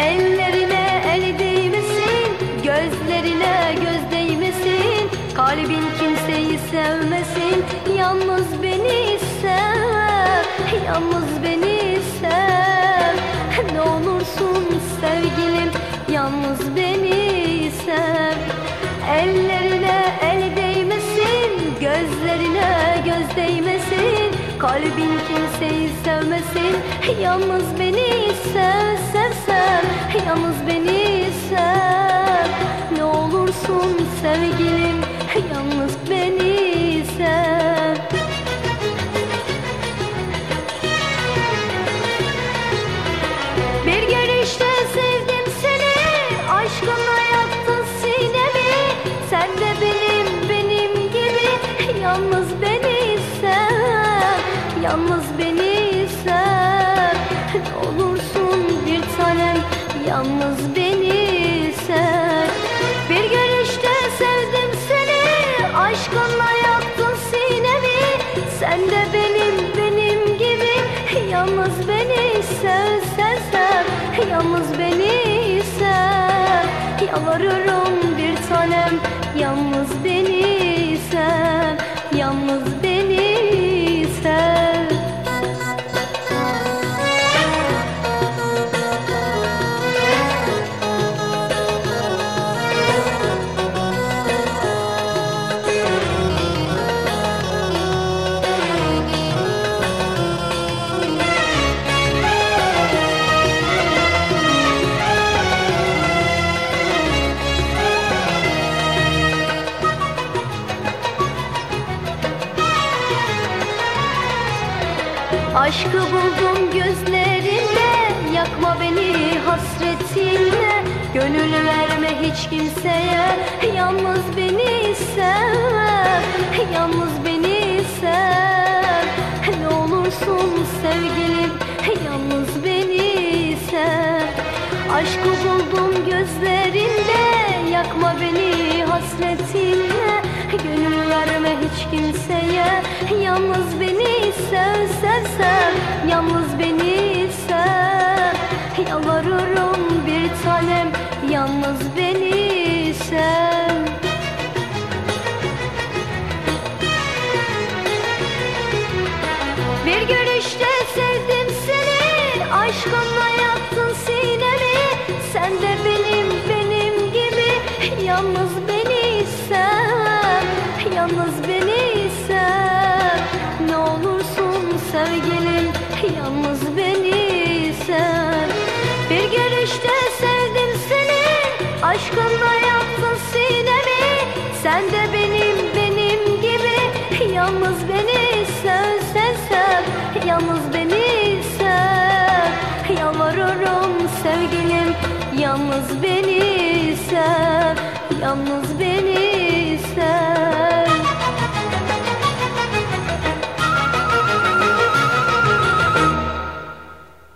Ellerine el değmesin, gözlerine göz değmesin. Kalbin kimseyi sevmesin, yalnız beni sev, yalnız beni sev. Ne olursun sevgilim, yalnız beni sev. Ellerine el değmesin, gözlerine göz değmesin. Kalbin kimseyi sevmesin, yalnız beni sev, sev, sev. Yalnız beni sev. Ne olursun sevgilim, yalnız beni sev. Bir görüşte sevdim seni, aşkınla yaktın sinemi. Sen de benim gibi, yalnız beni sev, yalnız beni sev. Ne olursun bir tanem, yalnız beni sev. Bir görüşte sevdim seni, aşkınla yaktın sinemi. Sen de benim gibi, yalnız beni sev, sev, sev. Yalnız beni sev. Yalvarırım bir tanem, yalnız beni sev, yalnız beni sev. Aşkı buldum gözlerinde, yakma beni hasretinle. Gönül verme hiç kimseye, yalnız beni sev, yalnız beni sev. Ne olursun sevgilim, yalnız beni sev. Aşkı buldum gözlerinde, yakma beni hasretinle. Gönül verme hiç kimseye, yalnız beni sev, sev, sev. Yalnız beni sev. Yalvarırım bir tanem, yalnız beni sev. Bir görüşte sevdim seni, aşkınla yaktın sinemi. Sen de benim gibi, yalnız beni sev, yalnız beni sev. Ne olursun sevgilim, yalnız beni sev. Bir görüşte sevdim seni, aşkınla yaktın sinemi. Sen de benim gibi, yalnız beni sev, sev, sev. Yalnız beni sev. Yalvarırım sevgilim, yalnız beni sev, yalnız beni